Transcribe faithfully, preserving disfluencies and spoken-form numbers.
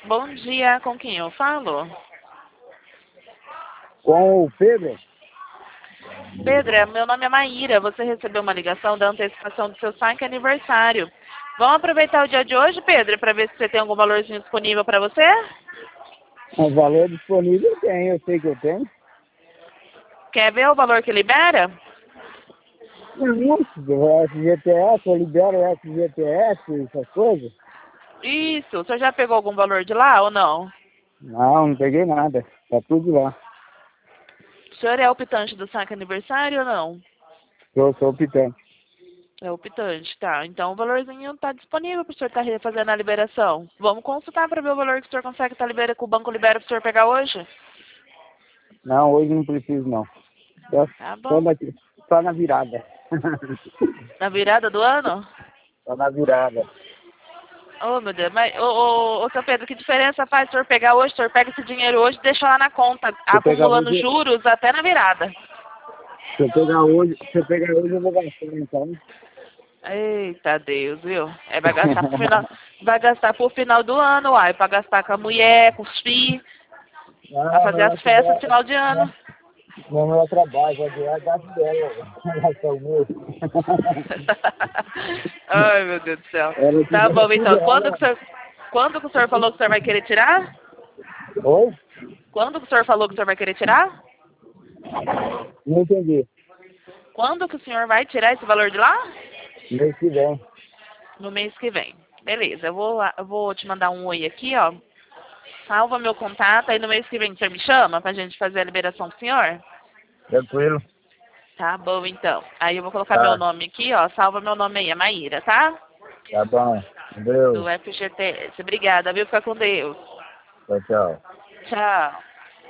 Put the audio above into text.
Bom dia, com quem eu falo? Com o Pedro? Pedro, meu nome é Maíra. Você recebeu uma ligação da antecipação do seu saque aniversário. Vamos aproveitar o dia de hoje, Pedro, para ver se você tem algum valorzinho disponível para você? O valor disponível tem, eu sei que eu tenho. Quer ver o valor que libera? Isso, do S G T S, eu libero o S G T S, essas coisas. Isso. O senhor já pegou algum valor de lá ou não? Não, não peguei nada, tá tudo lá. O senhor é optante do saque aniversário ou não? Eu sou optante. É optante, tá. Então o valorzinho está disponível para o senhor estar fazendo a liberação. Vamos consultar para ver o valor que o senhor consegue estar liberando, que o banco libera para o senhor pegar hoje? Não, hoje não preciso não. Só, Tá só, bom. daqui, só na virada. Na virada do ano? Só na virada. Oh, meu Deus. Mas, ô, ô, ô, seu Pedro, que diferença faz o senhor pegar hoje? O senhor pega esse dinheiro hoje e deixa lá na conta, Se eu pegar acumulando hoje, juros até na virada. se eu pegar hoje, se eu pegar hoje eu vou gastar então. Eita Deus, viu? É, vai gastar pro final, vai gastar pro final do ano, uai, pra gastar com a mulher, com os filhos, pra Não, fazer não é as festas no trabalho. final de ano. Não, não é trabalho, vai virar gasto dela. Gastar o meu. Ai, meu Deus do céu. Ela Tá quiser bom, tudo, então. Quando que ela. o senhor, quando que o senhor falou que o senhor vai querer tirar? Oi? Quando que o senhor falou que o senhor vai querer tirar? Não entendi. Quando que o senhor vai tirar esse valor de lá? Mês que vem. No mês que vem. Beleza, eu vou, lá- eu vou te mandar um oi aqui, ó. Salva meu contato, aí no mês que vem o senhor me chama pra gente fazer a liberação pro senhor? Tranquilo? Tá bom, então. Aí eu vou colocar meu Tá. nome aqui, ó. Salva meu nome aí, é Maíra, tá? Tá bom. Deus. Do F G T S. Obrigada, viu? Fica com Deus. Tchau, tchau. Tchau.